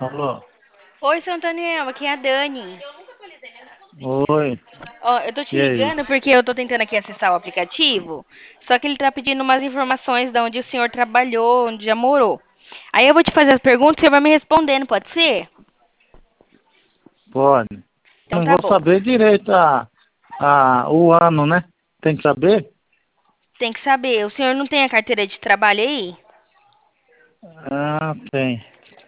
Alô? Oi, seu Antoniel, aqui é a Dani. Oi, Ó, eu tô te e aí? ligando porque eu tô tentando aqui acessar o aplicativo, só que ele tá pedindo umas informações de onde o senhor trabalhou, onde já morou. Aí eu vou te fazer as perguntas e você vai me respondendo, pode ser? Pode. Então Não tá vou bom. saber direito o ano, né? Tem que saber? Tem que saber, o senhor não tem a carteira de trabalho aí? Ah, tem.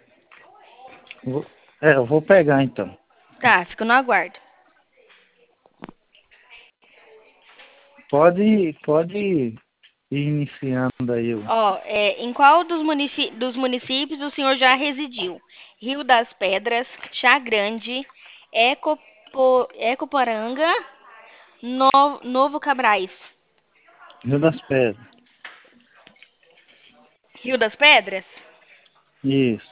Eu vou pegar então. Tá, fico no aguardo. Pode ir iniciando aí. Ó, em qual dos municípios o senhor já residiu? Rio das Pedras, Chá Grande, Ecoporanga, Novo Cabrais. Rio das Pedras. Rio das Pedras? Isso.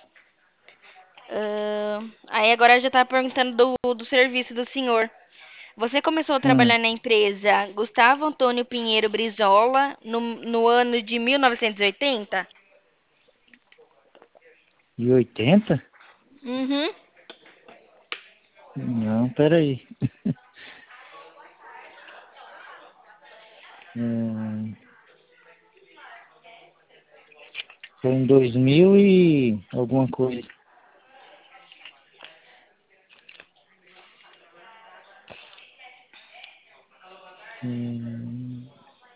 Aí agora já tá perguntando do serviço do senhor. Você começou a Hum. trabalhar na empresa Gustavo Antônio Pinheiro Brizola no ano de 1980? E 80? Uhum. Não, peraí. Foi em 2000 e alguma coisa. Hum,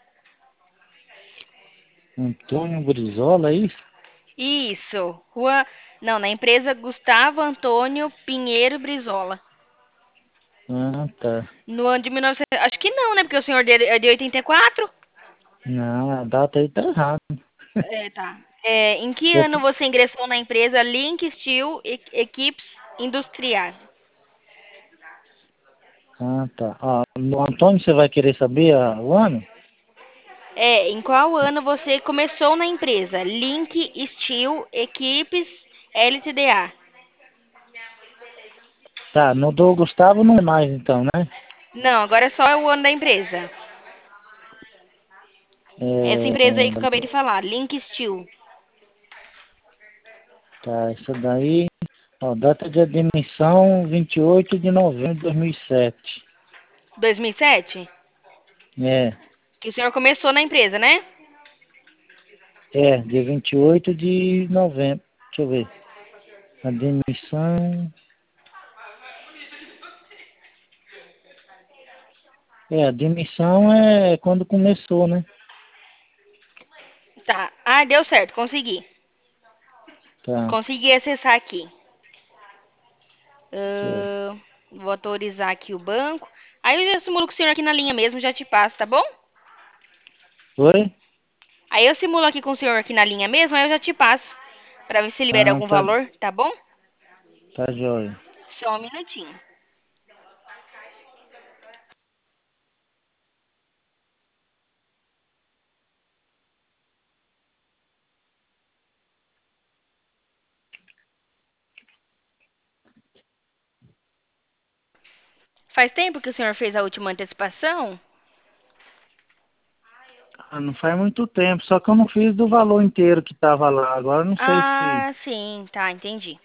Antônio Brizola, é isso? Isso. Rua. Não, na empresa Gustavo Antônio Pinheiro Brizola. Ah, tá. No ano de 1900. Acho que não, né? Porque o senhor é de 84. Não, a data aí tá errada. É, tá. Em que Eu ano você ingressou na empresa Link Steel Equipes Industriais? Ah, tá. Ah, no Antônio, você vai querer saber o ano? Em qual ano você começou na empresa? Link Steel Equipes LTDA. Tá, no do Gustavo não é mais então, né? Não, agora é só o ano da empresa. Essa É, empresa aí que eu acabei de falar, Link Steel. tá, essa daí, ó, data de admissão 28 de novembro de 2007. 2007? É, Que o senhor começou na empresa, né? dia 28 de novembro. Deixa eu ver. Admissão. Admissão é quando começou, né? Tá. Ah, deu certo, consegui. Tá, Consegui acessar aqui. certo. Vou autorizar aqui o banco. Aí eu já simulo com o senhor aqui na linha mesmo, já te passo, tá bom? Oi? Aí eu simulo aqui com o senhor aqui na linha mesmo, aí eu já te passo. Pra ver se libera Ah, algum tá, valor, tá bom? tá jóia. Só um minutinho. Faz tempo que o senhor fez a última antecipação? Ah, não faz muito tempo, só que eu não fiz do valor inteiro que tava lá. Agora eu não sei se Ah, sim, tá, entendi.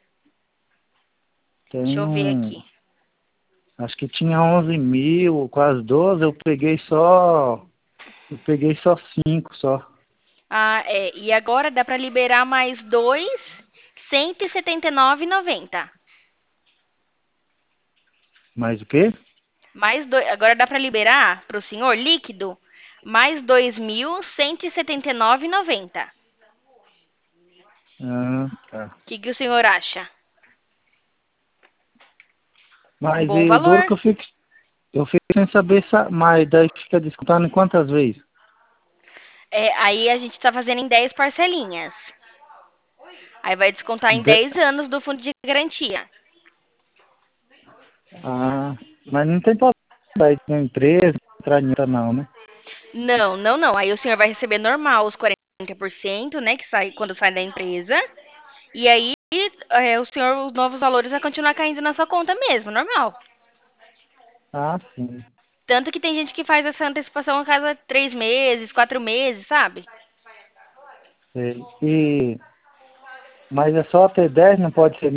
tem Deixa eu ver um. aqui. Acho que tinha 11 mil, quase 12. Eu peguei só 5 só. Ah, e agora dá pra liberar mais dois, 179,90. Mais o quê? Mais dois, agora dá pra liberar pro senhor líquido mais 2.179,90. Ah, tá. Que o senhor acha? Um Mas bom e o duro valor? que eu fico sem saber, mas daí fica descontando em quantas vezes? Aí a gente tá fazendo em 10 parcelinhas. Aí vai descontar em De- 10 anos do fundo de garantia. Ah, mas não tem problema daí na empresa, entrar nisso não, né? Não, não, não. Aí o senhor vai receber normal os 40%, né, que sai quando sai da empresa. E aí o senhor, os novos valores vai continuar caindo na sua conta mesmo, normal. Ah, sim. Tanto que tem gente que faz essa antecipação a cada 3 meses, 4 meses, sabe? Sei. Mas é só até 10, não pode ser.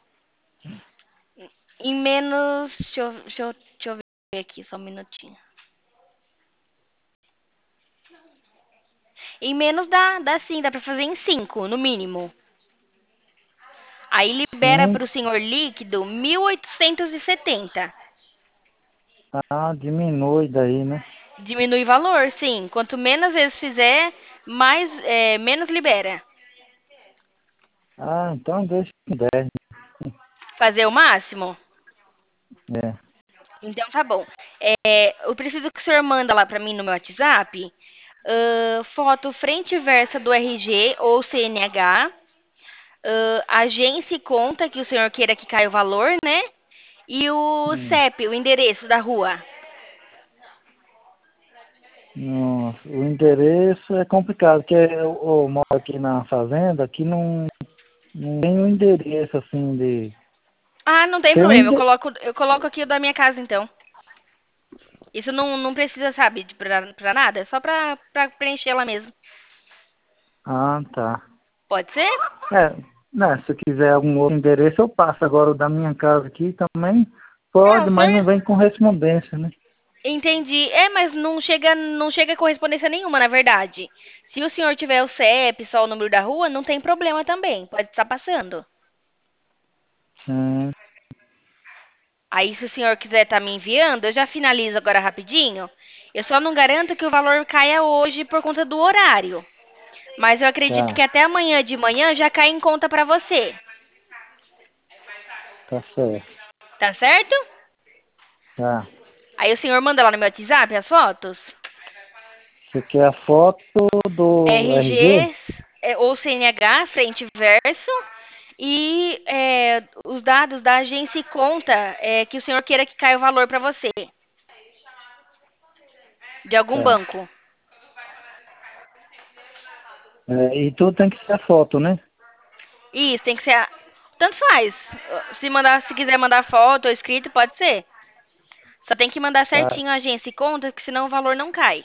Em menos. Deixa eu ver aqui, só um minutinho. Em menos dá sim, dá pra fazer em 5, no mínimo. Aí libera pro 5. senhor líquido 1.870. Ah, diminui daí, né? Diminui o valor, sim. Quanto menos vezes fizer, menos libera. Ah, então deixa em 10. Fazer o máximo? É, Então tá bom. Eu preciso que o senhor manda lá pra mim no meu WhatsApp foto frente e versa do RG ou CNH, agência e conta que o senhor queira que caia o valor, né? E o hum. CEP, o endereço da rua. Nossa, o endereço é complicado, porque eu moro aqui na fazenda, aqui não tem um endereço assim de. Ah, não tem Tem um problema. Eu endereço. coloco, eu coloco aqui o da minha casa, então. Isso não precisa, sabe, pra nada. É só pra preencher lá mesmo. Ah, tá. Pode ser? É, né, se eu quiser algum outro endereço, eu passo. Agora o da minha casa aqui também É, pode, o mas não senhor. vem com correspondência, né? Entendi. Mas não chega correspondência nenhuma, na verdade. Se o senhor tiver o CEP, só o número da rua, não tem problema também. Pode estar passando. Hum, Aí, se o senhor quiser estar me enviando, eu já finalizo agora rapidinho. Eu só não garanto que o valor caia hoje por conta do horário. Mas eu acredito que tá, até amanhã de manhã já cai em conta pra você. tá certo. Tá certo? Tá. Aí o senhor manda lá no meu WhatsApp as fotos? Você quer a foto do RG? RG ou CNH, frente e verso. E os dados da agência e conta que o senhor queira que caia o valor pra você. De algum Tá. banco. É, e tudo tem que ser a foto, né? Isso, tem que ser. Tanto faz. Se quiser mandar foto ou escrito, pode ser. Só tem que mandar Tá, certinho a agência e conta, que senão o valor não cai.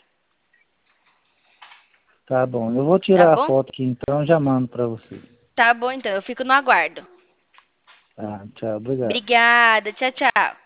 tá bom. Eu vou Tá tirar a bom? foto aqui então e já mando pra você. Tá bom, então. Eu fico no aguardo. Tá, tchau, obrigado. Obrigada. Tchau, tchau.